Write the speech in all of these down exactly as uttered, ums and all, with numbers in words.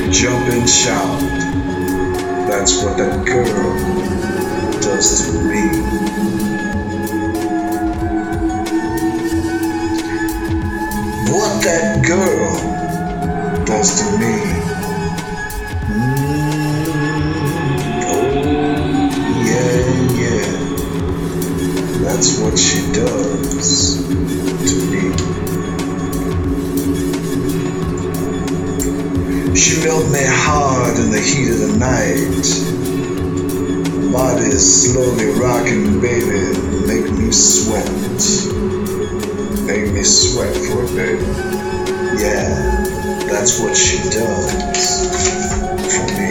Jump and shout. That's what that girl does to me. What that girl does to me. Mm, oh, yeah, yeah. That's what she does to me. She melt me hard in the heat of the night. Body is slowly rocking, baby. Make me sweat. Make me sweat for it, baby. Yeah, that's what she does for me.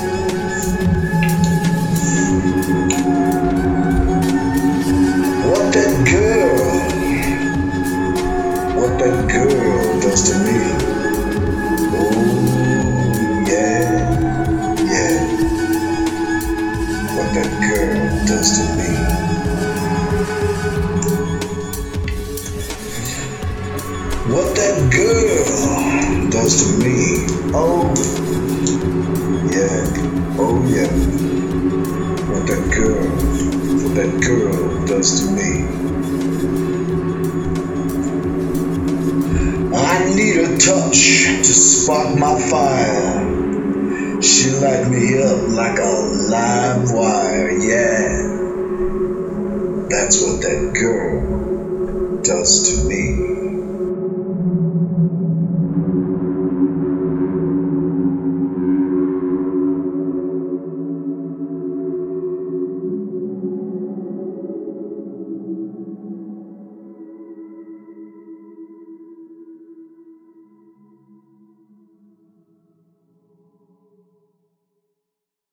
What that girl, what that girl does to me. Oh, yeah, yeah. What that girl does to me. What that girl does to me. Oh, yeah, oh yeah. What that girl, what that girl does to me. I need a touch to spark my fire. She light me up like a live wire, yeah. That's what that girl does to me.